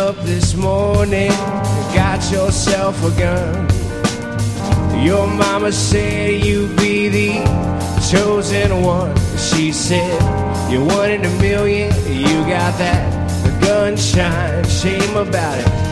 up this morning and got yourself a gun. Your mama said you'd be the chosen one. She said you're one in a million, you got that gun shine. Shame about it.